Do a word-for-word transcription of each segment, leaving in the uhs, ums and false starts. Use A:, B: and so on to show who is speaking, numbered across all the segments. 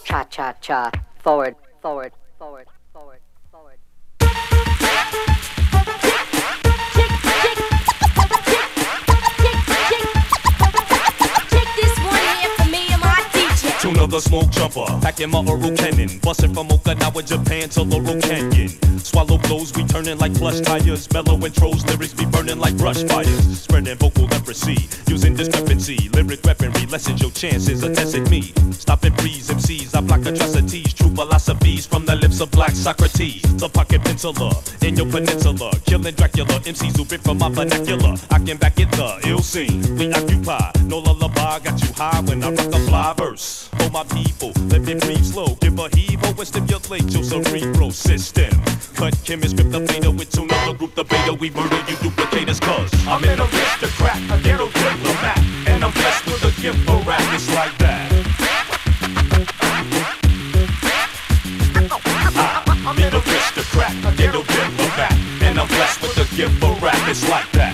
A: cha cha cha, forward, forward, forward, forward, forward.
B: Tuna the smoke jumper, packing my oral cannon, busting from Okinawa, Japan to Laurel Canyon. Swallow blows, we turning like plush tires. Mellow intros, lyrics be burning like brush fires. Spreading vocal leprosy, using discrepancy. Lyric weaponry lessens your chances of testing me. Stopping breeze, M Cs, I block atrocities. True philosophies from the lips of black Socrates. To pocket penciler in your peninsula. Killing Dracula, M Cs who rip from my vernacular. I can back it the ill scene, we occupy. No lullaby, got you high when I rock a fly verse. For my people, let me breathe slow. Give a heave or stimulate your cerebral system. Cut chemists, grip the beta with two another group the beta. We murder you duplicators cause I'm an aristocrat, a ghetto diplomat. And I'm blessed with a gift for rap, it's like that. I'm an aristocrat, a ghetto diplomat. And I'm blessed with a gift for rap, it's like that.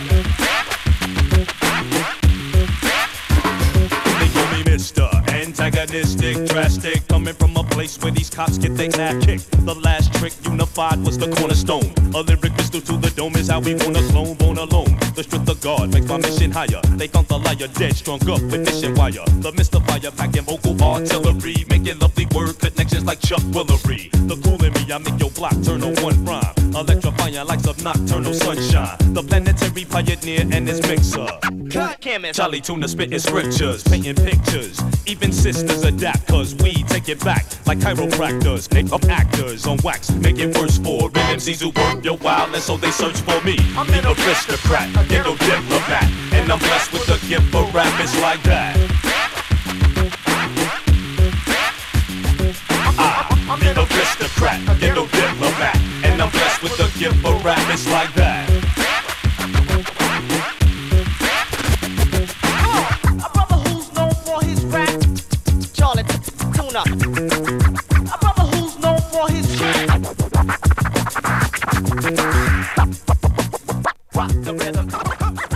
B: They call me Mister Antagonistic, drastic, coming from a place where these cops get their ass kicked. The last trick unified was the cornerstone. A lyric pistol to the dome is how we wanna clone, born alone. The strength of God makes my mission higher. They count the liar dead, strung up with fishing wire. The mystifier packing vocal artillery, making lovely word connections like Chuck Willery. The cool in me, I make your block turn on one rhyme. Electrifying lights of nocturnal sunshine. The planetary pioneer and his mixer.
C: Cut chemist.
B: Charlie Tuna spitting scriptures, painting pictures. Even sisters adapt, cause we take it back like chiropractors. Make up actors on wax, make it worse for real M Cs who work your wild, and so they search for me. I'm an aristocrat, a ghetto diplomat, and I'm blessed with a gift for rap, it's like that. I'm an aristocrat, a ghetto diplomat, and I'm blessed with a gift for rap, it's like that.
C: A brother who's known for his rock the rhythm.